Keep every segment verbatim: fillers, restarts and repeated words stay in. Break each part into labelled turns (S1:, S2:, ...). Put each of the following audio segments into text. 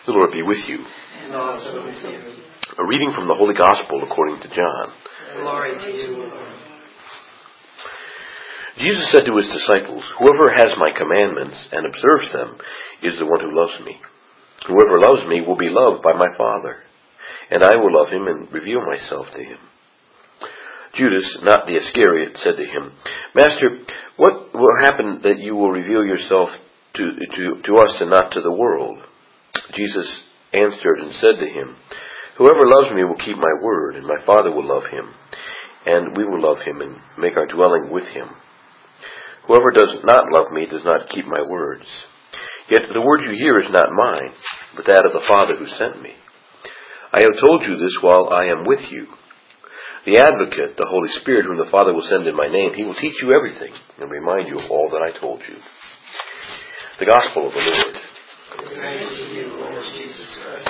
S1: The Lord be with you.
S2: And also with you.
S1: A reading from the Holy Gospel according to John.
S2: Glory to you, Lord.
S1: Jesus said to his disciples, "Whoever has my commandments and observes them is the one who loves me. Whoever loves me will be loved by my Father, and I will love him and reveal myself to him." Judas, not the Iscariot, said to him, "Master, what will happen that you will reveal yourself to, to, to us and not to the world?" Jesus answered and said to him, "Whoever loves me will keep my word, and my Father will love him, and we will love him and make our dwelling with him. Whoever does not love me does not keep my words. Yet the word you hear is not mine, but that of the Father who sent me. I have told you this while I am with you. The Advocate, the Holy Spirit, whom the Father will send in my name, he will teach you everything and remind you of all that I told you." The Gospel of the Lord.
S2: Praise to you, Lord Jesus Christ.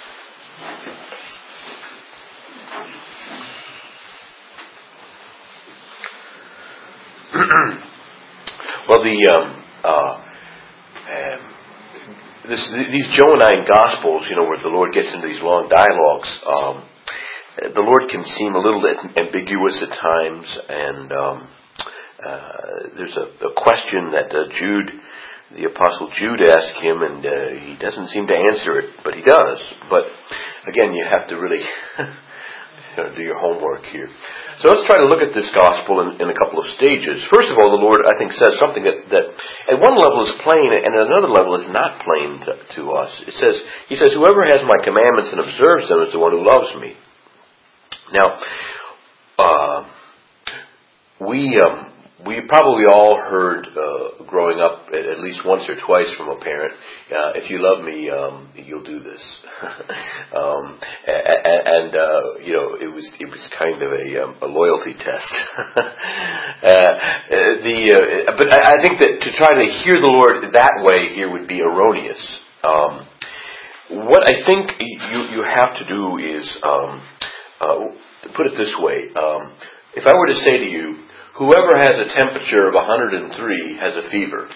S1: Well, the um, uh, um, this, these Johannine Gospels, you know, where the Lord gets into these long dialogues, um, the Lord can seem a little ambiguous at times, and um, uh, there's a, a question that uh, Jude, the Apostle Jude, asked him, and uh, he doesn't seem to answer it, but he does. But again, you have to really you know, do your homework here. So let's try to look at this gospel in, in a couple of stages. First of all, the Lord, I think, says something that, that at one level is plain and at another level is not plain to, to us. It says, He says, "Whoever has my commandments and observes them is the one who loves me." Now, uh, we um, we probably all heard uh, growing up at, at least once or twice from a parent, uh, "If you love me, um, you'll do this." um, and and uh, you know, it was it was kind of a, um, a loyalty test. uh, the uh, but I, I think that to try to hear the Lord that way here would be erroneous. Um, what I think you you have to do is um, uh, put it this way: um, if I were to say to you, "Whoever has a temperature of one hundred three has a fever,"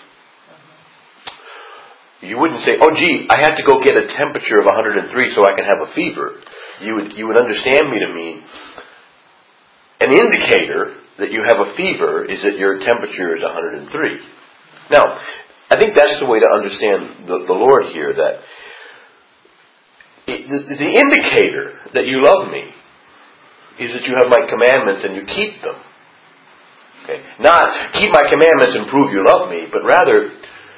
S1: you wouldn't say, "Oh, gee, I have to go get a temperature of one hundred three so I can have a fever." You would you would understand me to mean an indicator that you have a fever is that your temperature is one hundred three. Now, I think that's the way to understand the, the Lord here, that it, the, the indicator that you love me is that you have my commandments and you keep them. Okay. Not keep my commandments and prove you love me, but rather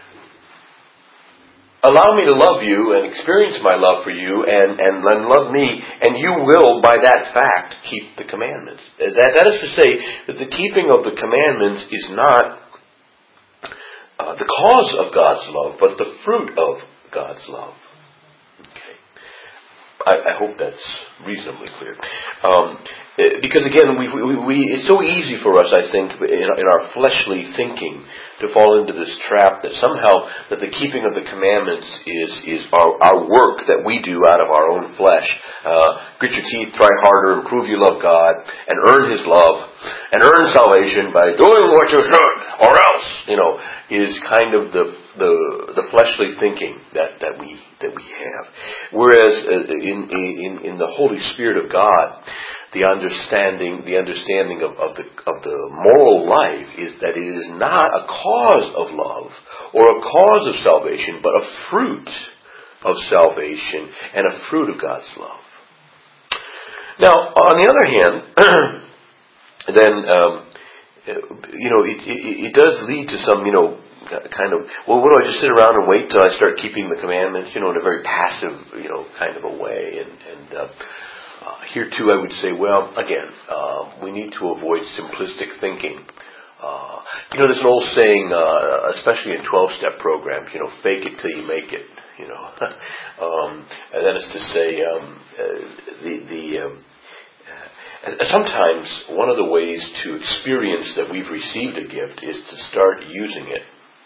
S1: allow me to love you and experience my love for you and, and, and love me, and you will, by that fact, keep the commandments. That, that is to say that the keeping of the commandments is not uh, the cause of God's love, but the fruit of God's love. Okay. I, I hope that's reasonably clear. Um, because again, we, we, we, it's so easy for us, I think, in, in our fleshly thinking, to fall into this trap that somehow that the keeping of the commandments is is our, our work that we do out of our own flesh. Uh, grit your teeth, try harder, and prove you love God, and earn His love, and earn salvation by doing what you should, or else, you know, is kind of the the the fleshly thinking that, that we that we have. Whereas uh, in in in the Holy Spirit of God, the understanding the understanding of, of the of the moral life is that it is not a cause of love or a cause of salvation, but a fruit of salvation and a fruit of God's love. Now, on the other hand, then um, you know it, it it does lead to some you know kind of, well, what do I just sit around and wait till I start keeping the commandments, you know, in a very passive, you know, kind of a way. And, and uh, uh, here too I would say, well, again, uh, we need to avoid simplistic thinking. Uh, you know, there's an old saying, uh, especially in twelve-step programs, you know, fake it till you make it, you know. um, and that is to say, um, uh, the, the um, uh, sometimes one of the ways to experience that we've received a gift is to start using it.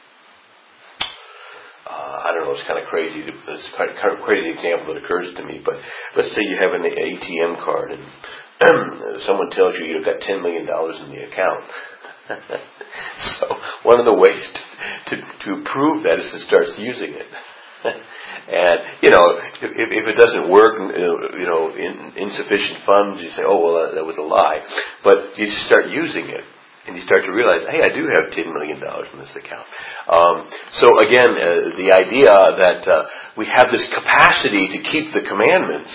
S1: Uh, I don't know, it's kind of crazy. It's kind of crazy example that occurs to me, but let's say you have an A T M card and someone tells you you've got ten million dollars in the account. So one of the ways to, to, to prove that is to start using it. And, you know, if, if it doesn't work, you know, in, insufficient funds, you say, oh, well, that was a lie. But you start using it. And you start to realize, hey, I do have ten million dollars in this account. Um, so again, uh, the idea that uh, we have this capacity to keep the commandments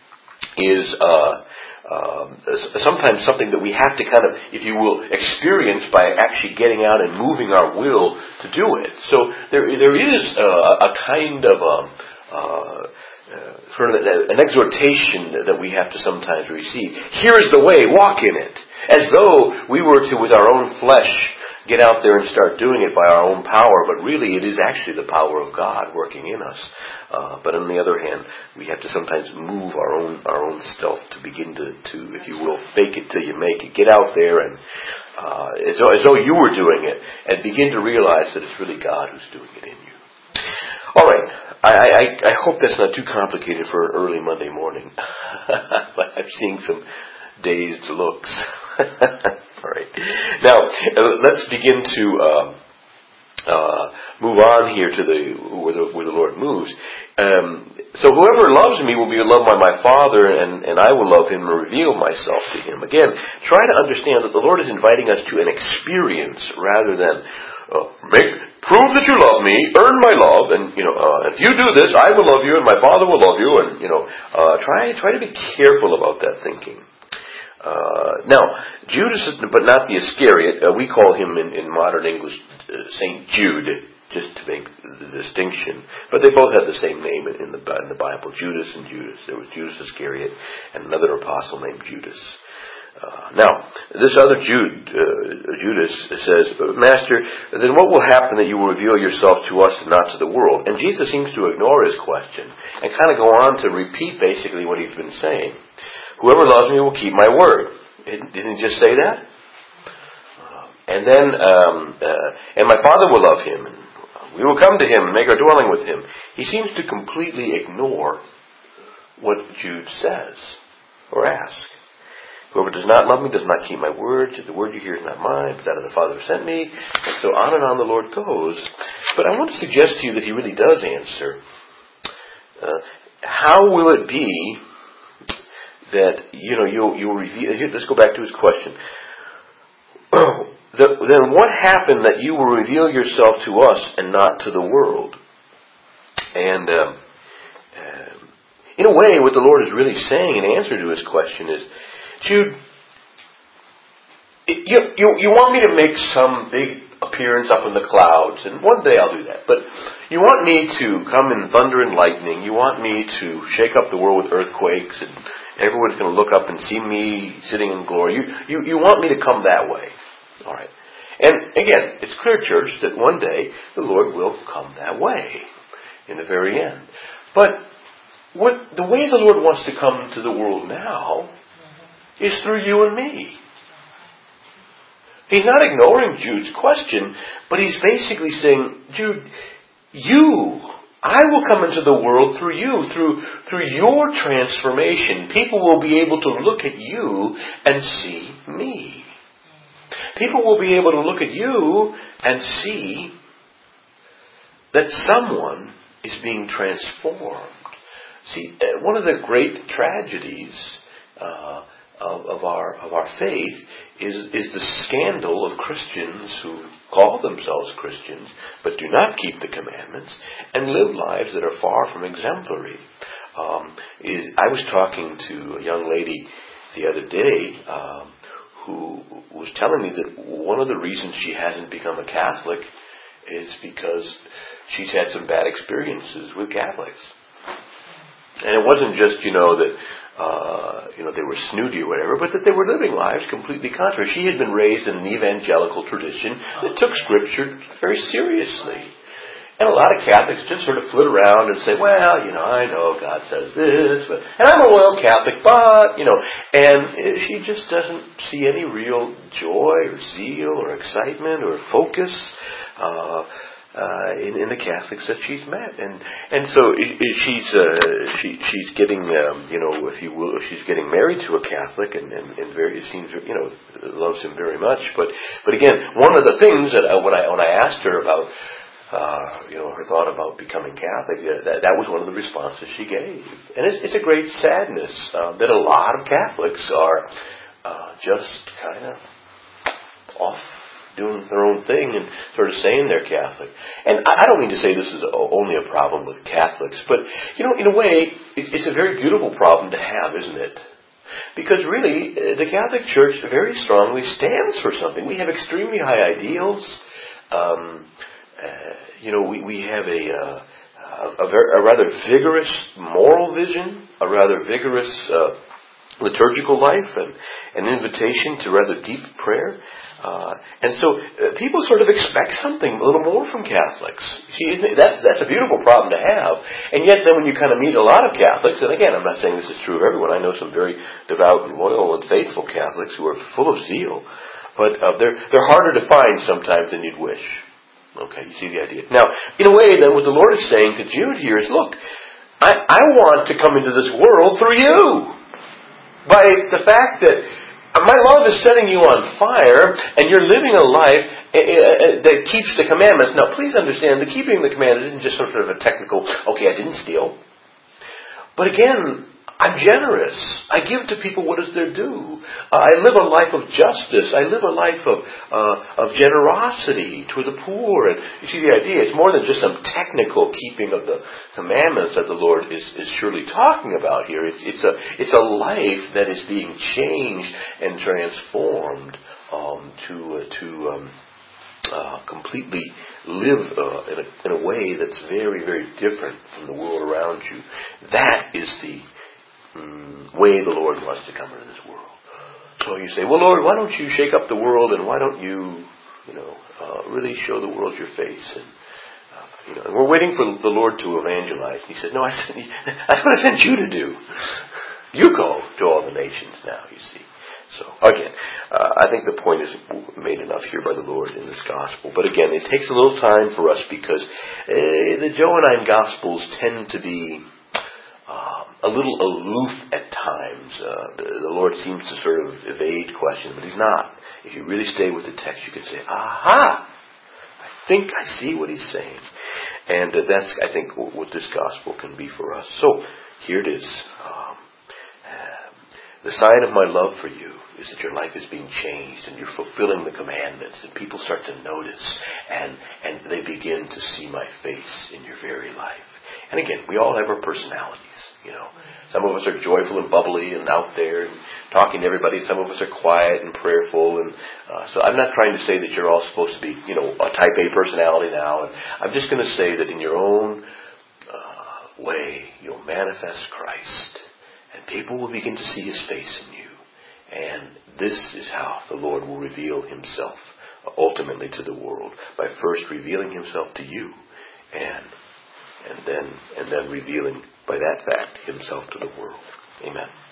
S1: is uh, uh, sometimes something that we have to kind of, if you will, experience by actually getting out and moving our will to do it. So there, there is uh, a kind of um, uh, uh, sort of an exhortation that we have to sometimes receive. Here is the way, walk in it. As though we were to, with our own flesh, get out there and start doing it by our own power, but really it is actually the power of God working in us. Uh, but on the other hand, we have to sometimes move our own our own self to begin to, to, if you will, fake it till you make it. Get out there and uh, as, though, as though you were doing it, and begin to realize that it's really God who's doing it in you. All right, I, I, I hope that's not too complicated for an early Monday morning. But I'm seeing some dazed looks. All right. Now, uh, let's begin to uh, uh, move on here to the where the, where the Lord moves. Um, so whoever loves me will be loved by my Father, and, and I will love him and reveal myself to him. Again, try to understand that the Lord is inviting us to an experience rather than uh, make prove that you love me, earn my love, and you know uh, if you do this, I will love you, and my Father will love you, and you know uh, try try to be careful about that thinking. Uh, now, Judas, but not the Iscariot, uh, we call him in, in modern English uh, Saint Jude, just to make the distinction. But they both have the same name in, in, the, in the Bible, Judas and Judas. There was Judas Iscariot and another apostle named Judas. Uh, now, this other Jude, uh, Judas says, Master, then what will happen that you will reveal yourself to us and not to the world? And Jesus seems to ignore his question and kind of go on to repeat basically what he's been saying. Whoever loves me will keep my word. Didn't he just say that? And then, um, uh, and my Father will love him, and we will come to him and make our dwelling with him. He seems to completely ignore what Jude says or asks. Whoever does not love me does not keep my word. The word you hear is not mine, but that of the Father who sent me. And so on and on the Lord goes. But I want to suggest to you that he really does answer. Uh, how will it be that, you know, you'll, you'll reveal... Let's go back to his question. the, then what happened that you will reveal yourself to us and not to the world? And um, um, in a way, what the Lord is really saying in answer to his question is, Jude, you, you, you want me to make some big appearance up in the clouds, and one day I'll do that. But you want me to come in thunder and lightning. You want me to shake up the world with earthquakes, and everyone's going to look up and see me sitting in glory. You, you, you want me to come that way. All right. And again, it's clear, church, that one day the Lord will come that way in the very end. But what the way the Lord wants to come to the world now is through you and me. He's not ignoring Jude's question, but he's basically saying, Jude, you, I will come into the world through you, through, through your transformation. People will be able to look at you and see me. People will be able to look at you and see that someone is being transformed. See, one of the great tragedies uh, Of, of our of our faith is is the scandal of Christians who call themselves Christians but do not keep the commandments and live lives that are far from exemplary. Um, is, I was talking to a young lady the other day um, who was telling me that one of the reasons she hasn't become a Catholic is because she's had some bad experiences with Catholics. And it wasn't just, you know, that Uh, you know, they were snooty or whatever, but that they were living lives completely contrary. She had been raised in an evangelical tradition that took Scripture very seriously. And a lot of Catholics just sort of flit around and say, well, you know, I know God says this, but, and I'm a loyal Catholic, but, you know, and she just doesn't see any real joy or zeal or excitement or focus uh Uh, in, in the Catholics that she's met, and and so she's uh, she she's getting um, you know if you will she's getting married to a Catholic, and, and, and very it seems you know loves him very much. But but again, one of the things that I, when I when I asked her about uh, you know, her thought about becoming Catholic, that, that was one of the responses she gave. And it's, it's a great sadness uh, that a lot of Catholics are uh, just kind of off doing their own thing and sort of saying they're Catholic. And I don't mean to say this is only a problem with Catholics, but, you know, in a way, it's a very beautiful problem to have, isn't it? Because really, the Catholic Church very strongly stands for something. We have extremely high ideals. Um, uh, you know, we, we have a, uh, a, very, a rather vigorous moral vision, a rather vigorous uh, liturgical life, and an invitation to rather deep prayer. Uh, and so uh, people sort of expect something a little more from Catholics. See, that's, that's a beautiful problem to have. And yet then when you kind of meet a lot of Catholics, and again, I'm not saying this is true of everyone. I know some very devout and loyal and faithful Catholics who are full of zeal. But uh, they're, they're harder to find sometimes than you'd wish. Okay, you see the idea. Now, in a way, then, what the Lord is saying to Jude here is, look, I, I want to come into this world through you. By the fact that my love is setting you on fire, and you're living a life that keeps the commandments. Now, please understand, the keeping the commandments isn't just sort of a technical, okay, I didn't steal. But again, I'm generous. I give to people what is their due. Uh, I live a life of justice. I live a life of uh, of generosity to the poor. And you see the idea. It's more than just some technical keeping of the commandments that the Lord is, is surely talking about here. It's, it's a it's a life that is being changed and transformed um, to uh, to um, uh, completely live uh, in a in a way that's very very different from the world around you. That is the way the Lord wants to come into this world. So you say, well, Lord, why don't you shake up the world, and why don't you, you know, uh, really show the world your face? And uh, you know, and we're waiting for the Lord to evangelize. And he said, no, I said, that's what I sent you to do. You go to all the nations now. You see. So again, uh, I think the point is made enough here by the Lord in this gospel. But again, it takes a little time for us because uh, the Johannine Gospels tend to be Um, a little aloof at times. Uh, the, the Lord seems to sort of evade questions, but He's not. If you really stay with the text, you can say, aha! I think I see what He's saying. And uh, that's, I think, what, what this gospel can be for us. So, here it is. Um, uh, the sign of my love for you is that your life is being changed and you're fulfilling the commandments, and people start to notice, and, and they begin to see my face in your very life. And again, we all have our personalities. You know, some of us are joyful and bubbly and out there and talking to everybody. Some of us are quiet and prayerful. And uh, so I'm not trying to say that you're all supposed to be, you know, a type A personality now. And I'm just going to say that in your own uh, way, you'll manifest Christ, and people will begin to see His face in you. And this is how the Lord will reveal Himself ultimately to the world, by first revealing Himself to you, and and then and then revealing by that fact Himself to the world. Amen.